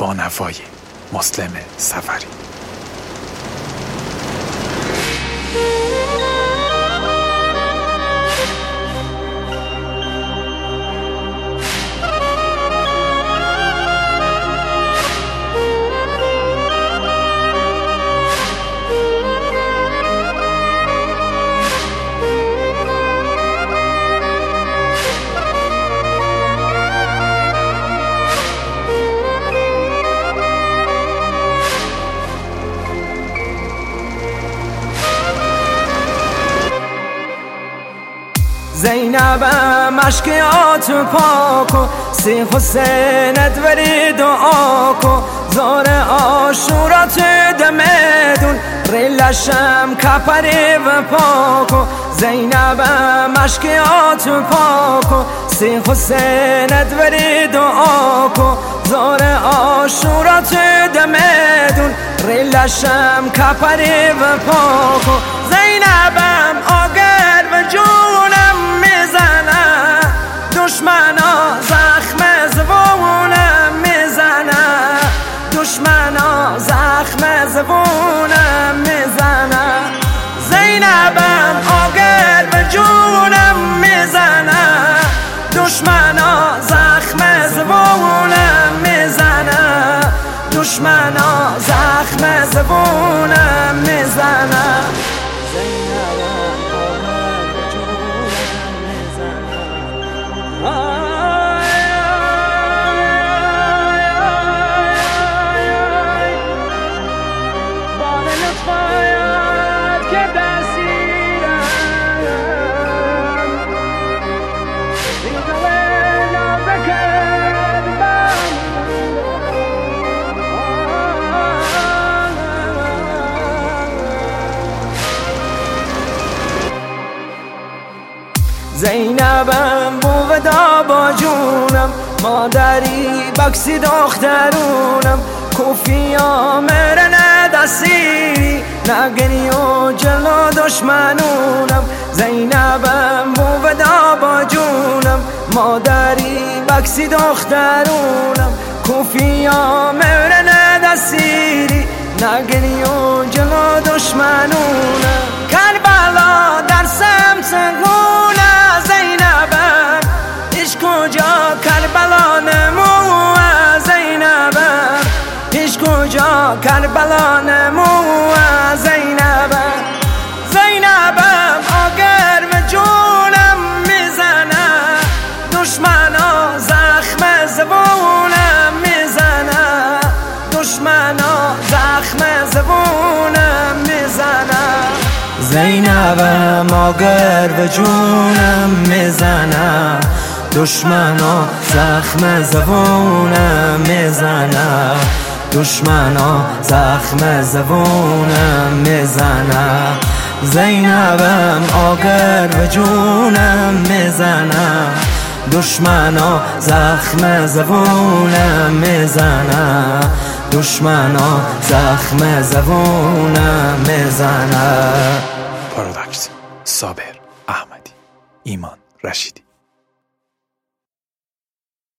بانوای مسلم سفری. زینبم اشکیات پاک و سی حسینت وری دعا کو زار آشورات دمدون ریلشم کپری و پاکو زینبم اشکیات پاک و سی حسینت وری دعا کو زار آشورات دمدون ریلشم کپری و پاکو زینبم آگر و جونم میزنه دشمنا زخم زبونم میزنه دشمنا زخم زبونم میزنه زینبم آگر به جونم میزنه دشمنا زخم زبونم میزنه دشمنا زخم زبونم میزنه زینبم بودا با جونم مادری بکسی دخترونم کوفیا مرنه دستی نگنی و جلو دشمنونم زینبم بودا با جونم مادری بکسی دخترونم کوفیا مرنه دستی نگنی و جلو دشمنونم کربلا در سمت کجا کربلا نمو زینبم پیش کجا کربلا نمو زینبم زینبم آگر و جونم میزنه دشمنا زخم زبونم میزنه دشمنا زخم زبونم میزنه زینبم آگر و جونم میزنه دشمنا زخم زبونم میزنه دشمنا زخم زبونم میزنه زینبم آگر و جونم میزنه دشمنا زخم زبونم میزنه دشمنا زخم زبونم میزنه. پاراداکس، صابر احمدی، ایمان رشیدی.